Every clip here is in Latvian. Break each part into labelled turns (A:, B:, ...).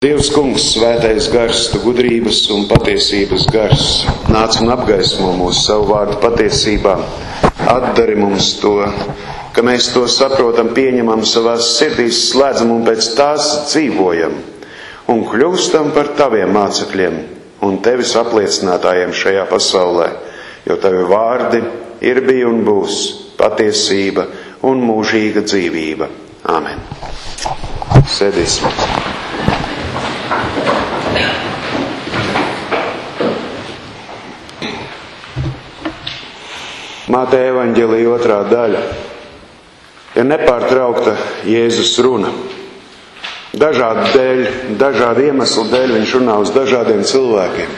A: Dievs kungs, svētais gars, tu gudrības un patiesības gars, nāc un apgaismo mūsu savu vārdu patiesībā, atdari mums to, ka mēs to saprotam, pieņemam savās sirdīs, slēdzam un pēc tās dzīvojam un kļūstam par taviem mācekļiem un tevis apliecinātājiem šajā pasaulē, jo tavi vārdi ir, bija un būs patiesība un mūžīga dzīvība. Āmen. Sēdīsim. Mateja evaņģēlija 2. daļa ir nepārtraukta Jēzus runa. Dažādu iemeslu dēļ viņš runā uz dažādiem cilvēkiem.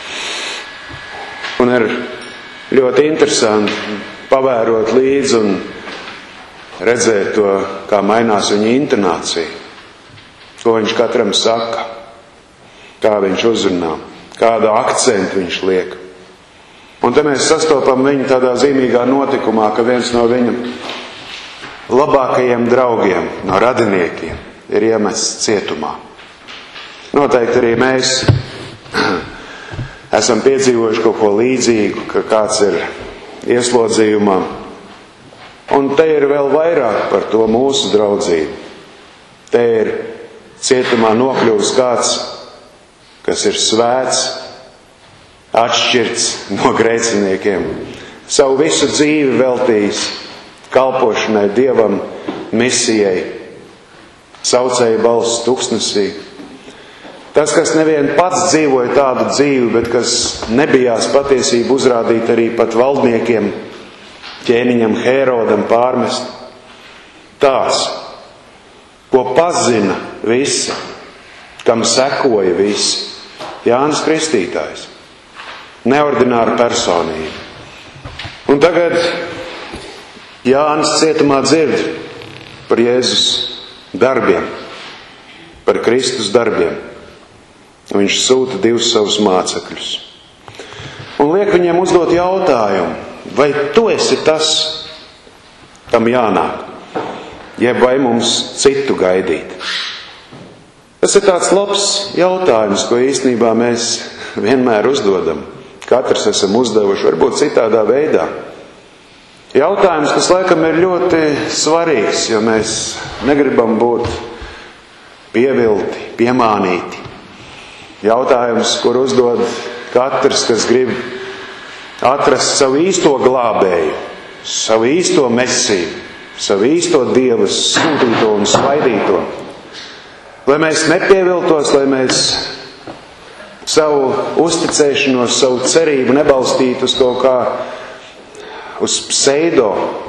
A: Un ir ļoti interesanti pavērot līdzi un redzēt to, kā mainās viņa intonācija, ko viņš katram saka, kā viņš uzrunā, kādu akcentu viņš liek. Un te mēs sastopam viņu tādā zīmīgā notikumā, ka viens no viņa labākajiem draugiem, no radiniekiem, ir iemests cietumā. Noteikti arī mēs esam piedzīvojuši kaut ko līdzīgu, ka kāds ir ieslodzījumā. Un te ir vēl vairāk par to mūsu draudzību. Te ir cietumā nokļuvis kāds, kas ir svēts, atšķirts no grēciniekiem, savu visu dzīvi veltījis kalpošanai Dievam, misijai, saucēja balss tuksnesī. Tas, kas nevien pats dzīvoja tādu dzīvi, bet kas nebijās patiesību uzrādīt arī pat valdniekiem, ķēniņam Hērodam pārmest. Tās, ko pazina visi, kam sekoja visi, Jānis Kristītājs. Neordināra personība. Un tagad Jānis cietumā dzird par Jēzus darbiem, par Kristus darbiem. Viņš sūta 2 savus mācekļus. Un liek viņiem uzdot jautājumu, vai tu esi tas, kam jānāk, jeb vai mums citu gaidīt? Tas ir tāds labs jautājums, ko īstenībā mēs vienmēr uzdodam. Katrs esam uzdevuši, varbūt citādā veidā. Jautājums, kas laikam ir ļoti svarīgs, jo mēs negribam būt pievilti, piemānīti. Jautājums, kur uzdod katrs, kas grib atrast savu īsto glābēju, savu īsto mesiju, savu īsto Dievu sūtīto un svaidīto. Lai mēs nepieviltos, lai mēs savu uzticēšanos, savu cerību nebalstītu uz kaut kā, uz pseido,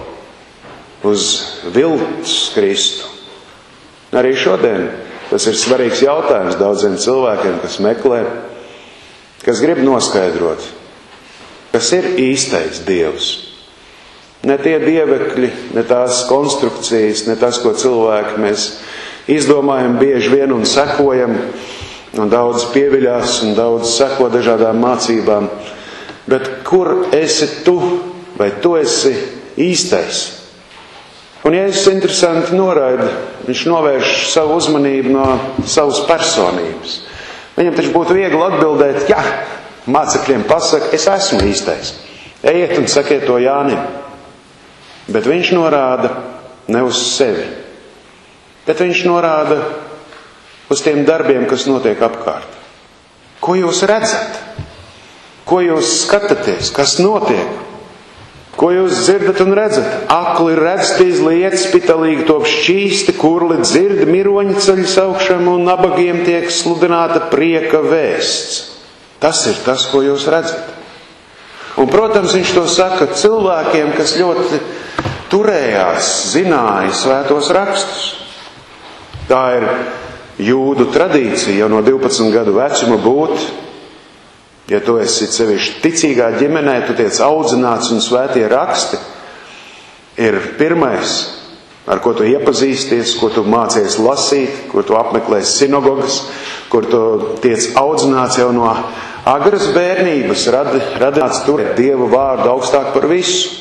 A: uz viltus Kristu. Arī šodien tas ir svarīgs jautājums daudziem cilvēkiem, kas meklē, kas grib noskaidrot, kas ir īstais Dievs. Ne tie dievekļi, ne tās konstrukcijas, ne tas, ko cilvēki mēs izdomājam bieži vien un sekojam, un daudz pieviļās un daudz seko dažādām mācībām. Bet kur esi tu, vai tu esi īstais? Un Jēzus interesanti noraida, viņš novērš savu uzmanību no savas personības. Viņam taču būtu viegli atbildēt, jā, mācekļiem pasaka, es esmu īstais. Ejiet un sakiet to Jānim. Bet viņš norāda ne uz sevi, bet viņš norāda uz tiem darbiem, kas notiek apkārt. Ko jūs redzat? Ko jūs skatāties? Kas notiek? Ko jūs dzirdat un redzat? Akli redz izliet, spitalīgi top šķīsti, kurli dzird, miroņi ceļas augšam un nabagiem tiek sludināta prieka vēsts. Tas ir tas, ko jūs redzat. Un, protams, viņš to saka cilvēkiem, kas ļoti turējās, zināja svētos rakstus. Tā ir jūdu tradīcija jau no 12 gadu vecuma būt, ja tu esi sevišķi ticīgā ģimenē, tu tiec audzināts un svētie raksti ir pirmais, ar ko tu iepazīsties, ko tu mācies lasīt, kur tu apmeklēsi sinagogas, kur tu tiec audzināts jau no agras bērnības, radināts turēt Dieva vārdu augstāk par visu.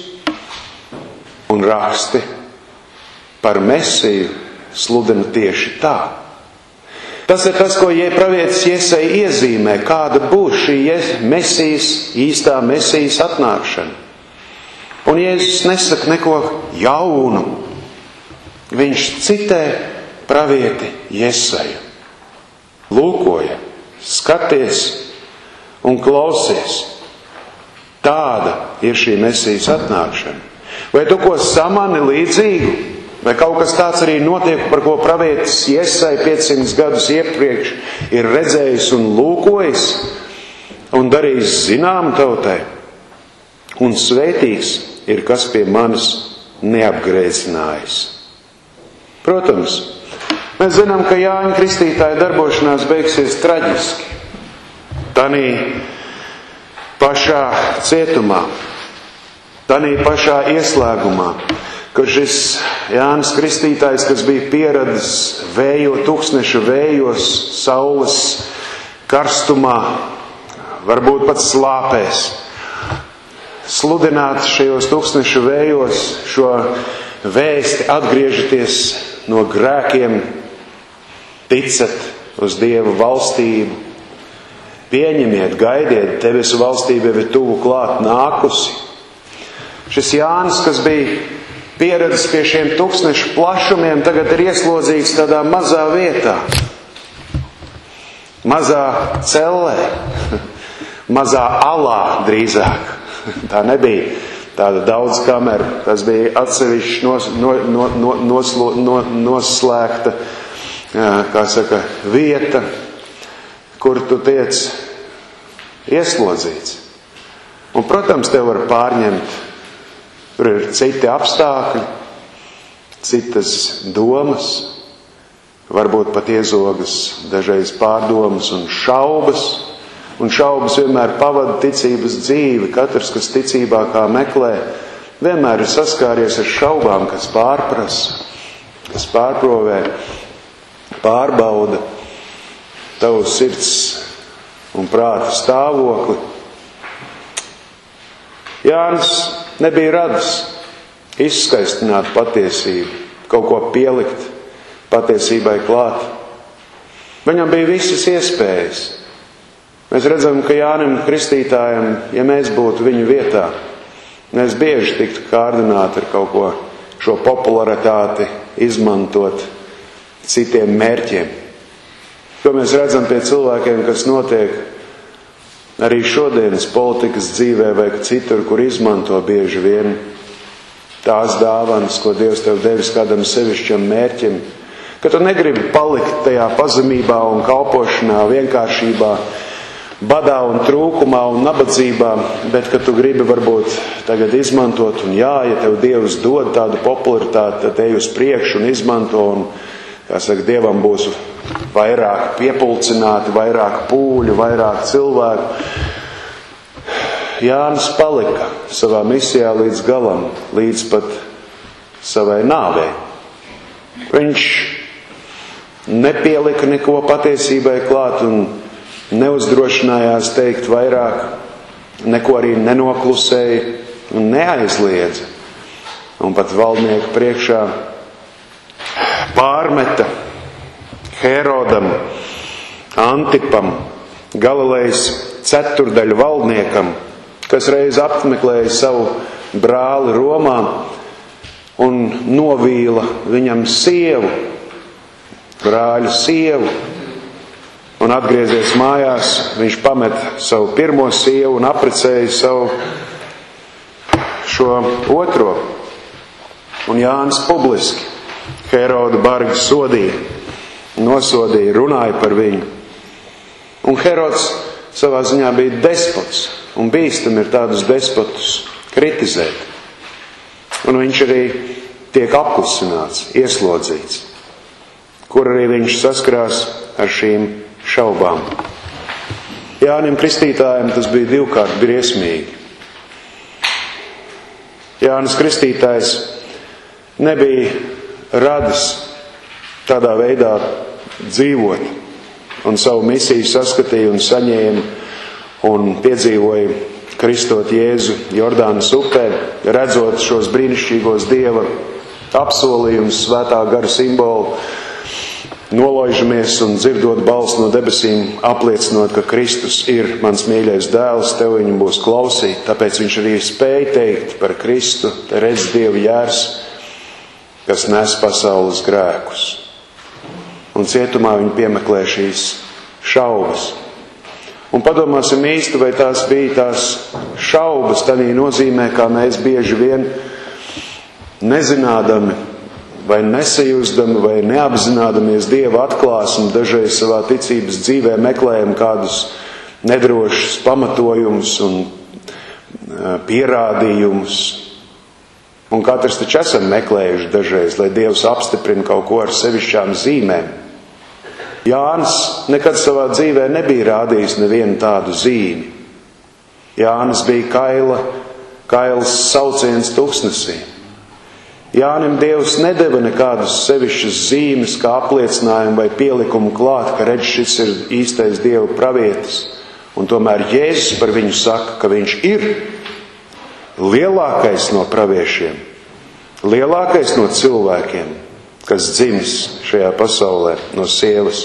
A: Un raksti par Mesiju sludina tieši tā. Tas ir tas, ko pravietis Jesaja iezīmē, kāda būs šī Mesijas, īstā Mesijas atnākšana. Un Jēzus nesaka neko jaunu. Viņš citē pravieti Jesaju. Lūkoja, skaties un klausies. Tāda ir šī Mesijas atnākšana. Vai tu ko samani līdzīgu? Vai kaut kas tāds arī notiek, par ko pravietis Jesaja 500 gadus iepriekš ir redzējis un lūkojis un darījis zinām tautai? Un svētīgs ir, kas pie manis neapgrēcinājis. Protams, mēs zinām, ka Jāņa Kristītāja darbošanās beigsies traģiski. Tanī pašā cietumā, tanī pašā ieslēgumā, kur šis Jānis Kristītājs, kas bija pieradis tūkstnešu vējos, saules karstumā, varbūt pat slāpēs, sludināt šajos tūkstnešu vējos šo vēsti, atgriežaties no grēkiem, ticat uz Dieva valstību, pieņemiet, gaidiet, debesu valstība ir tuvu klāt nākusi. Šis Jānis, kas bija pieredzis pie šiem tūkstnešu plašumiem, tagad ir ieslodzīts tādā mazā vietā, mazā cellē, mazā alā drīzāk. Tā nebija tāda daudz kameru, tas bija atsevišķi noslēgta, vieta, kur tu tiec ieslodzīts. Un, protams, tev var pārņemt. Tur ir citi apstākļi, citas domas, varbūt pat iezogas dažreiz pārdomas un šaubas. Un šaubas vienmēr pavada ticības dzīvi. Katrs, kas ticībā kā meklē, vienmēr ir saskāries ar šaubām, kas pārprasa, kas pārprovē, pārbauda tavu sirds un prāta stāvokli. Jānis nebija radis izskaistināt patiesību, kaut ko pielikt patiesībai klāt. Viņam bija visas iespējas. Mēs redzam, ka Jānim Kristītājam, ja mēs būtu viņu vietā, mēs bieži tiktu kārdināti ar kaut ko šo popularitāti izmantot citiem mērķiem. To mēs redzam pie cilvēkiem, kas notiek arī šodienas politikas dzīvē vai citur, kur izmanto bieži vien tās dāvanas, ko Dievs tev devis kādam sevišķam mērķim, ka tu negribi palikt tajā pazemībā un kalpošanā, vienkāršībā, badā un trūkumā un nabadzībā, bet ka tu gribi varbūt tagad izmantot un ja tev Dievs dod tādu popularitāti, tad ej uz priekšu un izmanto un, Dievam būs vairāk piepulcināti, vairāk pūļu, vairāk cilvēku. Jānis palika savā misijā līdz galam, līdz pat savai nāvei. Viņš nepielika neko patiesībai klāt un neuzdrošinājās teikt vairāk, neko arī nenoklusēja un neaizliedza. Un pat valdnieku priekšā pārmeta Herodam, Antipam, Galilejas ceturdaļu valdniekam, kas reiz apmeklēja savu brāli Romā un novīla viņam sievu, brāļu sievu. Un atgriezies mājās, viņš pamet savu pirmo sievu un apprecēja savu šo otro. Un Jānis publiski Herodu bargi sodīja, nosodīja, runāja par viņu. Un Herods savā ziņā bija despots, un bīstam ir tādus despotus kritizēt. Un viņš arī tiek apklusināts, ieslodzīts, kur arī viņš saskarās ar šīm šaubām. Jānim Kristītājam tas bija divkārt briesmīgi. Jānis Kristītājs nebija radis tādā veidā dzīvot un savu misiju saskatīja un saņēma un piedzīvoja kristot Jēzu Jordānas upē, redzot šos brīnišķīgos Dieva apsolījumus, svētā gara simbolu. nolaižamies un dzirdot balsi no debesīm, apliecinot, ka Kristus ir mans mīļais dēls, tev viņu būs klausīt. Tāpēc viņš arī spēja teikt par Kristu, te redz Dieva jērs, kas nes pasaules grēkus. Un cietumā viņi piemeklē šīs šaubas. Un padomāsim īsti, vai tās bija tās šaubas tādā nozīmē, kā mēs bieži vien nezinādami vai nesajūsdami vai neapzinādamies Dieva atklāsmi dažreiz savā ticības dzīvē meklējam kādus nedrošus pamatojumus un pierādījumus. Un katrs taču esam meklējuši dažreiz, lai Dievs apstiprina kaut ko ar sevišķām zīmēm. Jānis nekad savā dzīvē nebija rādījis nevienu tādu zīmi. Jānis bija kails sauciens tuksnesī. Jānim Dievs nedeva nekādus sevišķus zīmes, kā apliecinājumu vai pielikumu klāt, ka redz, šis ir īstais Dieva pravietis. Un tomēr Jēzus par viņu saka, ka viņš ir lielākais no praviešiem, lielākais no cilvēkiem, kas dzimis šajā pasaulē no sievas.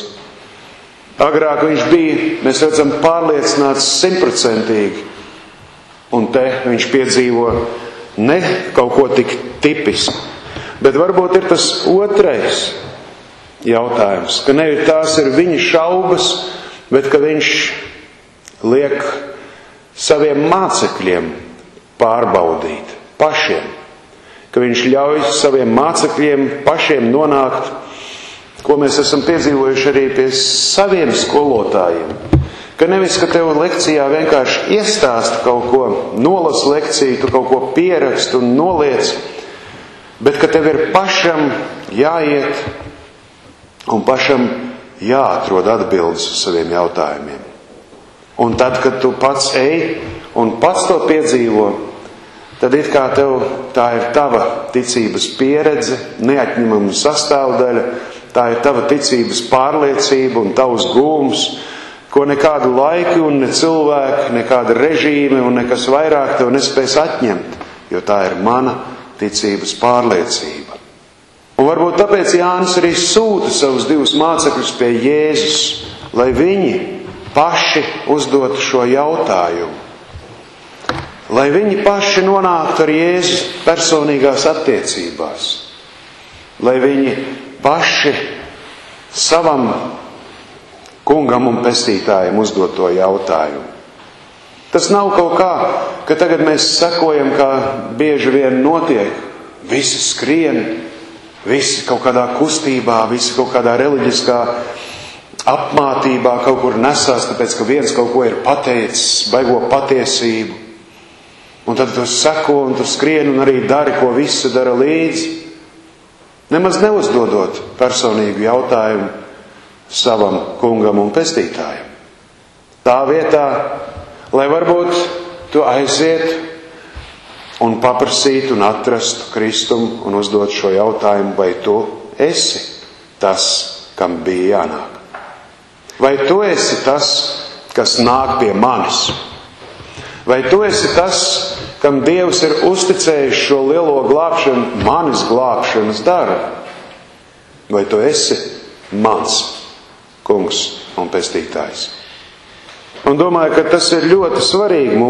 A: Agrāk viņš bija, mēs redzam, pārliecināts 100%, un te viņš piedzīvo ne kaut ko tik tipisku, bet varbūt ir tas otrais jautājums, ka nevis tās ir viņa šaubas, bet ka viņš liek saviem mācekļiem pārbaudīt pašiem, ka viņš ļauj saviem mācekļiem pašiem nonākt, ko mēs esam piedzīvojuši arī pie saviem skolotājiem. Ka nevis, ka tev lekcijā vienkārši iestāsta kaut ko, nolas lekciju, tu kaut ko pierakst un noliec, bet ka tev ir pašam jāiet un pašam jāatrod atbildes uz saviem jautājumiem. Un tad, kad tu pats ej un pats to piedzīvo, tad it kā tev tā ir tava ticības pieredze, neatņemama sastāvdaļa, tā ir tava ticības pārliecība un tavs gūms, ko nekādu laiku un ne cilvēki, nekāda režīme un nekas vairāk tev nespēs atņemt, jo tā ir mana ticības pārliecība. Un varbūt tāpēc Jānis arī sūta savus 2 mācekļus pie Jēzus, lai viņi paši uzdotu šo jautājumu. Lai viņi paši nonāktu ar Jēzus personīgās attiecībās. Lai viņi paši savam kungam un pestītājam uzdot to jautājumu. Tas nav kaut kā, ka tagad mēs sekojam, kā bieži vien notiek. Visi skrien, visi kaut kādā kustībā, visi kaut kādā reliģiskā apmātībā kaut kur nesās, tāpēc, ka viens kaut ko ir pateicis, baigo patiesību. Un tad tu seko un tu skrien un arī dari, ko visi dara līdzi. Nemaz neuzdodot personīgu jautājumu savam kungam un pestītājam. Tā vietā, lai varbūt tu aizietu un paprasītu un atrastu Kristumu un uzdot šo jautājumu, vai tu esi tas, kam bija jānāk? Vai tu esi tas, kas nāk pie manis? Vai tu esi tas, kam Dievs ir uzticējis šo lielo glābšanu, manis glābšanas darbu? Vai tu esi mans kungs un pestītājs? Un domāju, ka tas ir ļoti svarīgi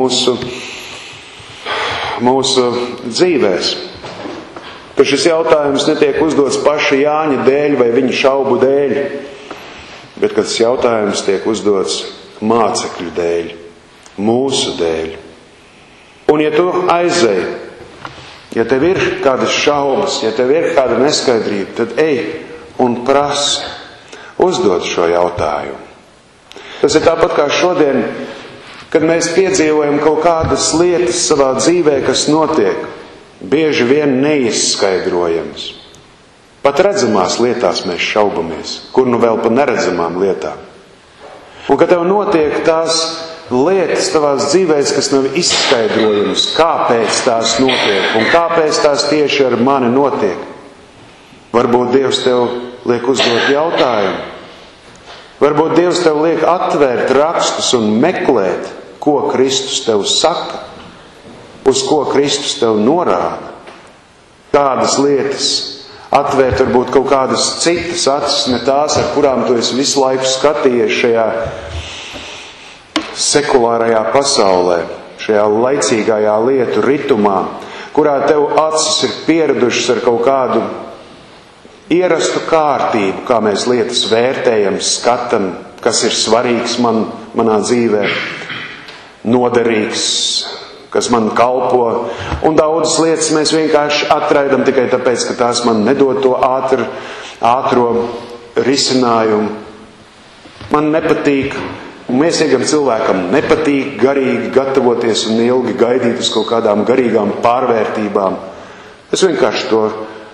A: mūsu dzīvēs. Ka šis jautājums netiek uzdots paša Jāņa dēļ vai viņa šaubu dēļ, bet ka tas jautājums tiek uzdots mācekļu dēļ, mūsu dēļ. Un ja tu aizej, ja tev ir kādas šaubas, ja tev ir kāda neskaidrība, tad ej un prasi uzdot šo jautājumu. Tas ir tāpat kā šodien, kad mēs piedzīvojam kaut kādas lietas savā dzīvē, kas notiek, bieži vien neizskaidrojams. Pat redzamās lietās mēs šaubamies, kur nu vēl pa neredzamām lietām. Un kad tev notiek tās lietas tavās dzīvēs, kas nav izskaidrojamas, kāpēc tās notiek un kāpēc tās tieši ar mani notiek. Varbūt Dievs tev liek uzdot jautājumu. Varbūt Dievs tev liek atvērt rakstus un meklēt, ko Kristus tev saka, uz ko Kristus tev norāda, kādas lietas atvērt varbūt kaut kādas citas acis, ne tās, ar kurām tu esi visu laiku skatījies šajā sekulārajā pasaulē, šajā laicīgajā lietu ritumā, kurā tev acis ir pieradušas ar kaut kādu ierastu kārtību, kā mēs lietas vērtējam, skatam, kas ir svarīgs manā dzīvē, noderīgs, kas man kalpo, un daudzas lietas mēs vienkārši atraidam tikai tāpēc, ka tās man nedod to ātro risinājumu. Man nepatīk, un miesīgam cilvēkam nepatīk garīgi gatavoties un ilgi gaidīt uz kaut kādām garīgām pārvērtībām. Es vienkārši to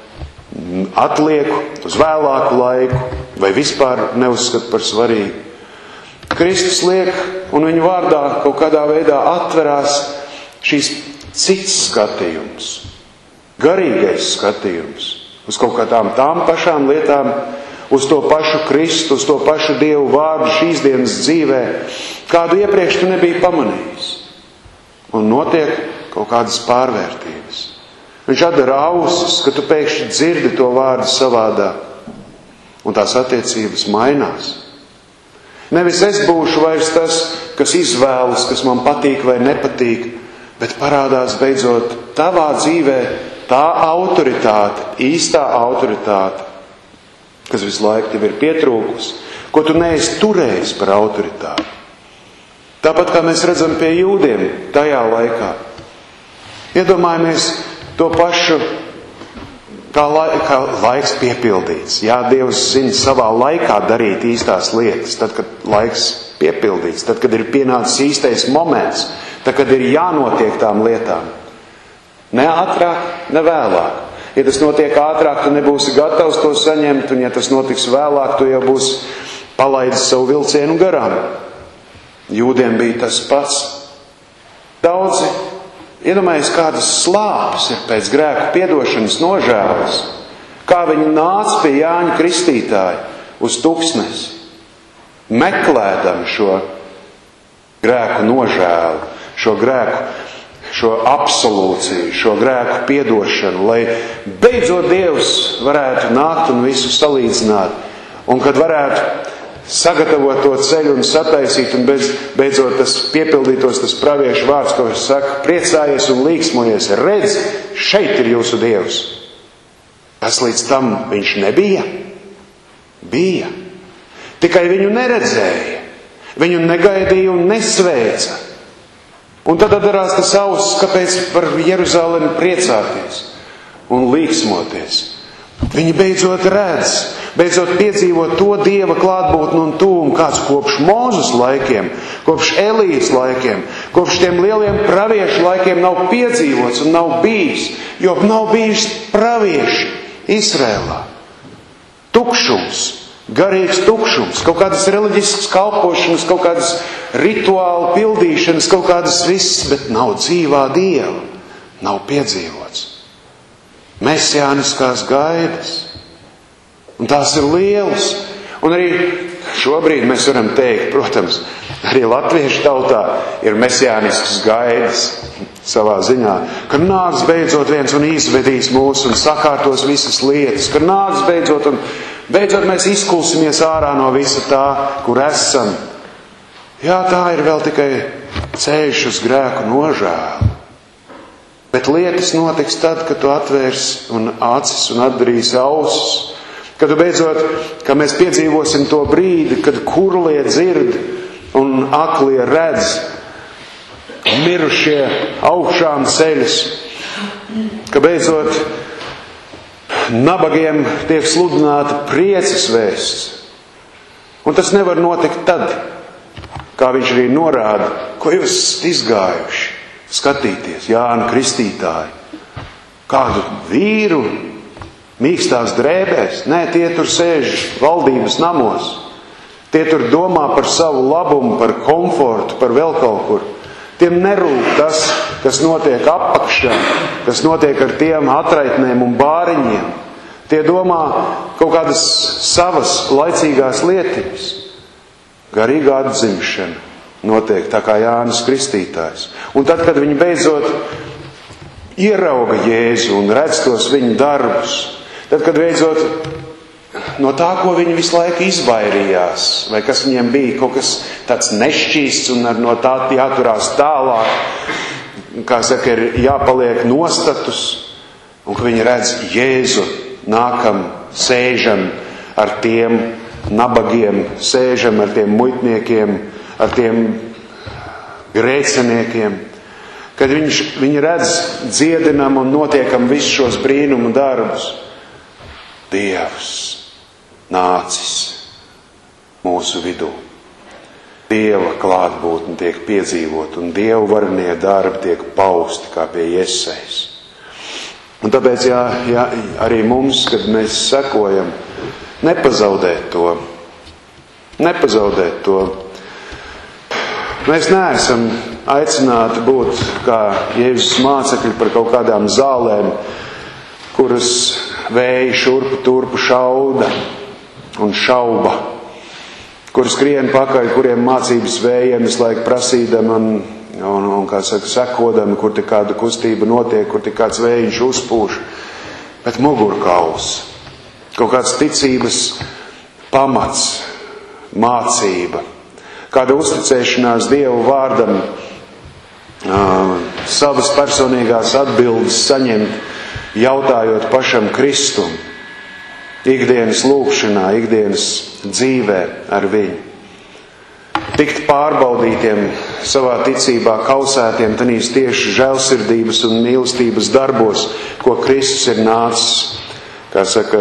A: atlieku uz vēlāku laiku, vai vispār neuzskatu par svarīgu. Kristus liek, un viņa vārdā kaut kādā veidā atverās šīs cits skatījums, garīgais skatījums, uz kaut kādām tām pašām lietām, uz to pašu Kristu, uz to pašu Dievu vārdu šīs dienas dzīvē, kādu iepriekš tu nebija pamanījis. Un notiek kaut kādas pārvērtības. Viņš atdara ausis, ka tu pēkšņi dzirdi to vārdu savādā, un tās attiecības mainās. Nevis es būšu vairs tas, kas izvēlas, kas man patīk vai nepatīk, bet parādās beidzot tavā dzīvē tā autoritāte, īstā autoritāte, kas visu laiku tev ir pietrūkusi, ko tu neesi turējis par autoritāti. Tāpat kā mēs redzam pie jūdiem tajā laikā. Iedomājamies to pašu, kā laiks piepildīts. Jā, Dievs zina savā laikā darīt īstās lietas, tad, kad laiks piepildīts, tad, kad ir pienācis īstais moments, tad, kad ir jānotiek tām lietām. Ne ātrāk, ne vēlāk. Ja tas notiek ātrāk, tu nebūsi gatavs to saņemt, un ja tas notiks vēlāk, tu jau būsi palaidis savu vilcienu garām. Jūdiem bija tas pats. Daudzi, iedomājies, kādas slāpes ir pēc grēku piedošanas nožēlas. Kā viņi nāca pie Jāņa Kristītāja uz tuksnesi, meklēdami šo grēku nožēlu, šo absolūciju, šo grēku piedošanu, lai beidzot Dievs varētu nākt un visu salīdzināt, un kad varētu sagatavot to ceļu un sataisīt, un beidzot tas piepildītos tas praviešu vārds, ko viņš saka, priecājies un līksmojies, redz, šeit ir jūsu Dievs. Tas līdz tam viņš nebija? Bija. Tikai viņu neredzēja, viņu negaidīja un nesveica. Un tad atdarās tas auss, kāpēc par Jeruzalemi priecāties un līksmoties. Viņi beidzot redz, beidzot piedzīvo to Dieva klātbūtni un tūmu, kāds kopš Mūzes laikiem, kopš Elijas laikiem, kopš tiem lieliem praviešu laikiem nav piedzīvots un nav bijis, jo nav bijis pravieši Izrēlā. Tukšums, garīgs tukšums, kaut kādas reliģiskas kalpošanas, kaut kādas rituālu pildīšanas, kaut kādas viss, bet nav dzīvā Dieva, nav piedzīvots. Mesiāniskās gaidas. Un tās ir lielas. Un arī šobrīd mēs varam teikt, protams, arī latviešu tautā ir mesiāniskas gaidas savā ziņā, ka nāks beidzot viens un izvedīs mūs un sakārtos visas lietas, ka nāks beidzot un beidzot mēs izkulsimies ārā no visa tā, kur esam. Jā, tā ir vēl tikai ceļš uz grēku nožēlu. Bet lietas notiks tad, kad tu atvērs un acis un atdarīsi ausis. Kad tu beidzot, kad mēs piedzīvosim to brīdi, kad kurlie dzird un aklie redz, mirušie augšām ceļas, ka beidzot nabagiem tiek sludināta prieces vēsts. Un tas nevar notikt tad, kā viņš arī norāda, ko jūs esat izgājuši skatīties, Jāna Kristītāji, kādu vīru mīkstās drēbēs. Nē, tie tur sēž valdības namos. Tie tur domā par savu labumu, par komfortu, par vēl kaut kur. Tiem nerūp tas, kas notiek apakšā, kas notiek ar tiem atraitnēm un bāriņiem. Tie domā kaut kādas savas laicīgās lietiņas. Garīga atzimšana notiek tā kā Jānis Kristītājs. Un tad, kad viņi beidzot ierauga Jēzu un redz tos viņa darbus, Tad, kad beidzot no tā, ko viņi visu laiku izvairījās, vai kas viņiem bija kaut kas tāds nešķīsts un no tā jāturās tālāk, kā saka, ir jāpaliek nostatus, un ka viņi redz Jēzu nākam, sēžam ar tiem nabagiem, sēžam ar tiem muitniekiem, ar tiem grēciniekiem, kad viņi redz dziedinam un notiekam visus šos brīnumu darbus. Dievs nācis mūsu vidū. Dieva klātbūtne tiek piedzīvot un Dieva varenie darbi tiek pausti kā pie Jesejas. Un tāpēc, arī mums, kad mēs sekojam, nepazaudēt to. Mēs neesam aicināti būt kā Jēzus mācekļi par kaut kādām zālēm, kuras vēji šurpu turpu šauda un šauba, kur skrien pakaļ, kuriem mācības vējiem visu laiku prasīdam un kā saka, sekodam, kur te kāda kustība notiek, kur te kāds vējiņš uzpūš, bet mugurkauls, kaut kāds ticības pamats, mācība, kāda uzticēšanās Dievu vārdam, savas personīgās atbildes saņemt, jautājot pašam Kristum, ikdienas lūgšanā, ikdienas dzīvē ar viņu. Tikt pārbaudītiem savā ticībā, kausētiem tanīs tieši žēlsirdības un mīlestības darbos, ko Kristus ir nācis, kā saka,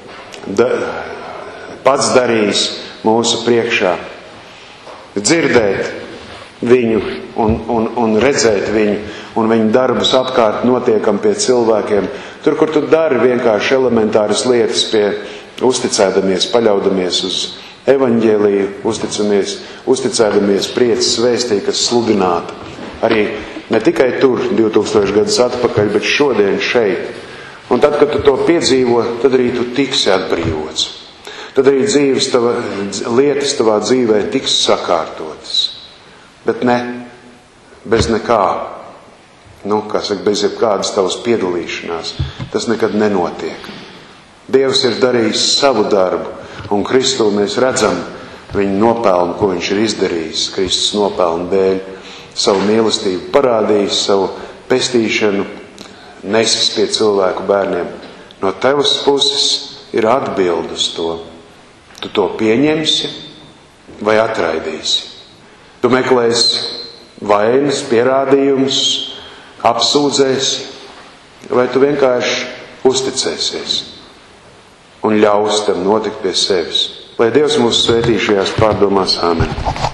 A: pats darījis mūsu priekšā. Dzirdēt viņu un redzēt viņu un viņu darbus apkārt notiekam pie cilvēkiem. Tur, kur tu dari vienkārši elementāras lietas, uzticēdamies, paļaudamies uz evaņģēliju, uzticēdamies priecas vēstī, kas sludināta. Arī ne tikai tur 2000 gadus atpakaļ, bet šodien šeit. Un tad, kad tu to piedzīvo, tad arī tu tiksi atbrīvots. Tad arī lietas tavā dzīvē tiks sakārtotas. Bet ne bez nekā, bez jebkādas tavas piedalīšanās. Tas nekad nenotiek. Dievs ir darījis savu darbu, un Kristū mēs redzam viņa nopelnu, ko viņš ir izdarījis. Kristus nopelnu dēļ savu mīlestību parādījis, savu pestīšanu nesis pie cilvēku bērniem. No tevas puses ir atbild uz to. Tu to pieņemsi vai atraidīsi. Tu meklēsi vainas, pierādījumus, apsūdzēsi, vai tu vienkārši uzticēsies un ļaus tam notikt pie sevis. Lai Dievs mūs svētī šajās pārdomās. Āmen.